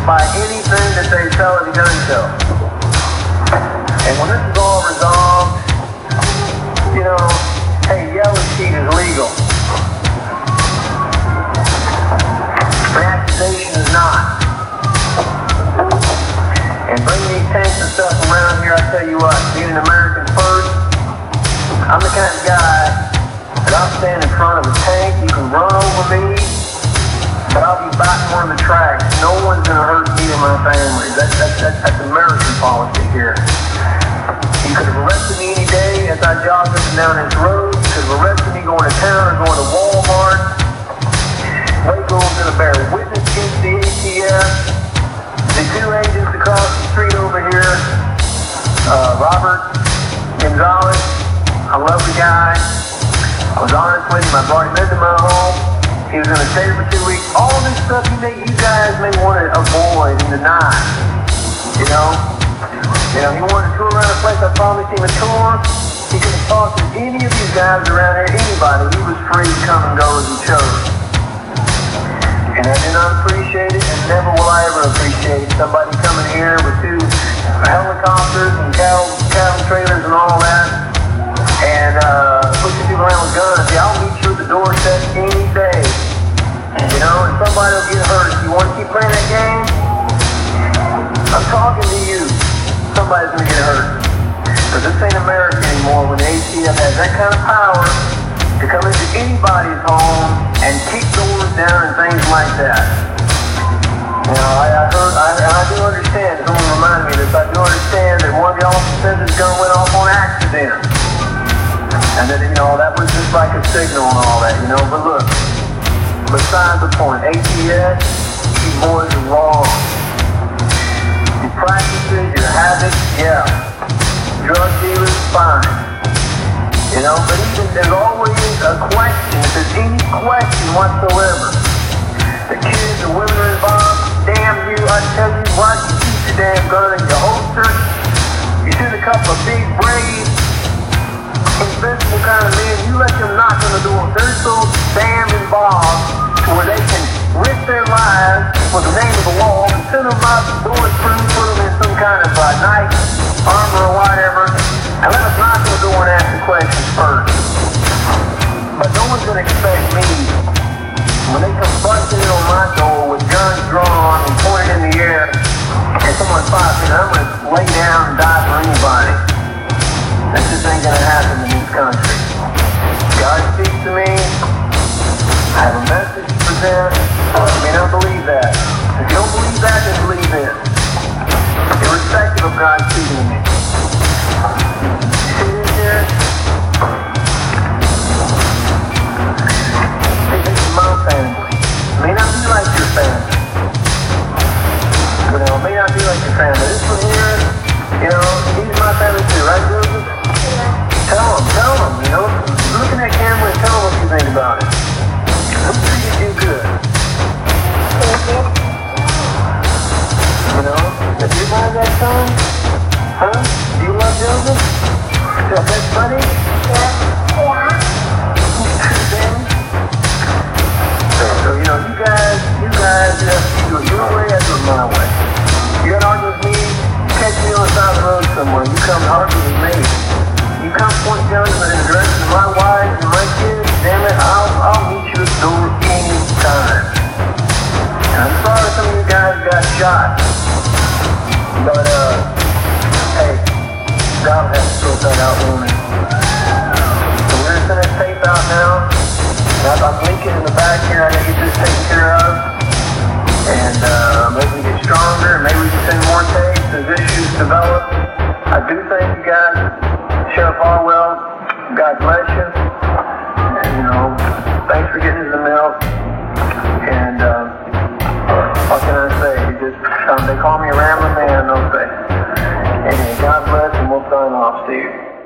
buy anything that they sell at the gun show. And when this is all resolved, you know, hey, yellow sheet is legal. Reactivation is not. And bring these tanks and stuff around here, I tell you what, being an American first, I'm the kind of guy that I'll stand in front of a tank, you can run over me, but I'll be back on the tracks. No one's gonna hurt me or my family. That's American policy here. You could have arrested me any day as I jogged up and down this road. You could have arrested me going to town or going to Walmart. Waco's gonna bear witness against the ATF. The two agents across the street over here, Robert Gonzalez, I love the guy. I was honest with him. I brought him into my home. He was going to stay for 2 weeks. All this stuff you guys may want to avoid and deny. You know, he wanted to tour around the place. I promised him a tour. He could have talked to any of these guys around here, anybody. He was free to come and go as he chose. And I did not appreciate it, and never will I ever appreciate somebody coming here with 2 helicopters and cattle trailers and all that, and pushing people around with guns. Yeah, I'll meet you at the doorstep any day. You know, and somebody will get hurt. If you want to keep playing that game, I'm talking to you. Somebody's going to get hurt. Because this ain't America anymore when the ATF has that kind of power to come into anybody's home and kick doors down and things like that. You know, I do understand, someone reminded me of this, I do understand that one of the officers says his gun went off on accident. And that, you know, that was just like a signal and all that, you know, but look, besides the point, ATF, you boys are wrong. Your practices, your habits, yeah. Drug dealers, fine. You know, but even there's always a question, if there's any question whatsoever. The kids, the women are involved, damn you, I tell you what, you keep your damn gun in your holster. You shoot a couple of big, brave, invincible kind of men, you let them knock on the door. They're so damn involved to where they can risk their lives for the name of the law and send them up, bulletproof, put them in some kind of night armor or whatever, and let us knock on the door and ask the questions first. But no one's going to expect me, when they come busting in on my door with guns drawn and pointed in the air, and someone fires me, I'm going to lay down and die for anybody. That just ain't going to happen in this country. God speaks to me. I have a message to present. You may not believe that. If you don't believe that, then believe this. Irrespective of God speaking to me. You see this here? This is my family. It may not be like your family. You know, it may not be like your family. This one here, you know, he's my family too, right, Joseph? Tell him, you know. Look in that camera and tell him what you think about it. Who treated you good? You know, if you buy that son, huh? Do you love Joseph? Is that best buddy? Yeah. So, you know, you guys, you do it your way, I do it my way. You got to argue with me, you catch me on the side of the road somewhere, you come and argue with me. You come point guns in the direction of my wife and my kids, damn it, I'll meet you at the door any time. And I'm sorry some of you guys got shot. But, hey, God has to sort that out, woman. So we're going to send that tape out now. I'm linking in the back here. I got to get this taken care of. And maybe we get stronger, and maybe we can send more tapes as issues develop. I do thank you guys. Sheriff Harwell, God bless you. And, you know, thanks for getting us the milk. And, what can I say? They call me a rambling man, don't they? Anyway, God bless, and we'll sign off, Steve.